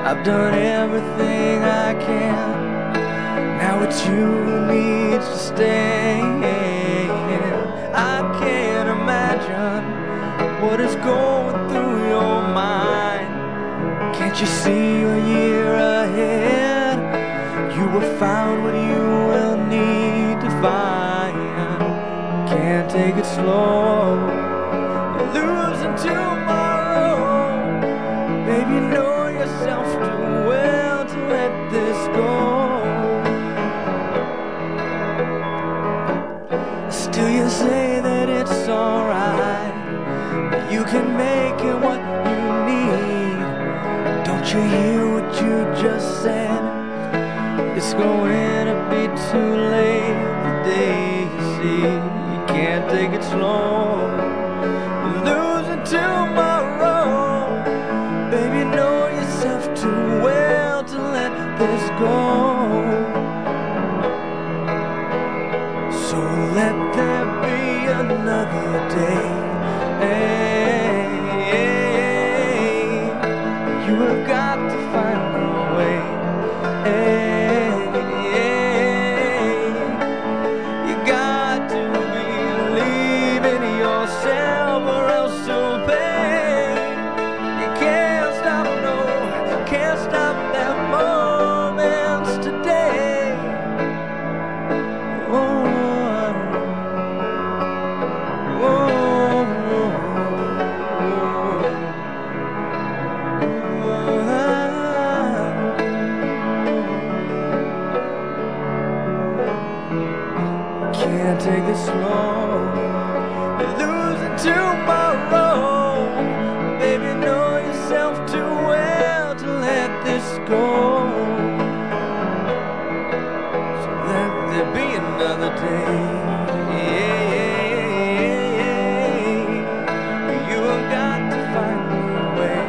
I've done everything I can. Now it's you who needs to stay. I can't imagine what is going through your mind. Can't you see a year ahead? You will find what you will need to find. Can't take it slow. You're losing tomorrow. Baby, you know yourself too well to let this go. Still you say that it's alright, you can make it what you need. Don't you hear what you just said? It's going to be too late the day you see. You can't take it slow. You're losing tomorrow. Baby, you know yourself too well to let this go. So let there be another day. You have got to find a way. You got to believe in yourself or else you'll pay. You can't stop, no, can't stop that moments today. Can't take it slow. You're losing tomorrow. Baby, know yourself too well to let this go. So let there be another day. You have got to find a way.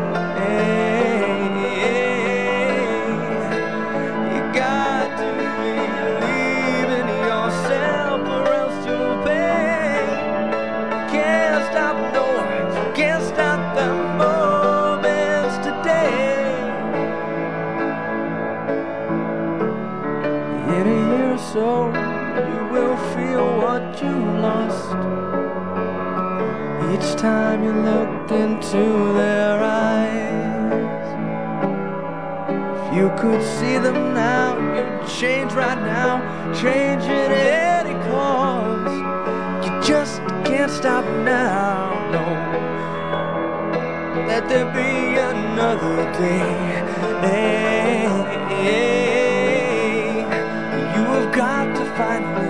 You got to believe in yourself or else you'll pay. Can't stop, no, can't stop the moments today. In a year or so, you will feel what you lost. Each time you looked into their eyes, if you could see them now, you'd change right now, change at any cost. You just can't stop now, no. Let there be another day. You have got to find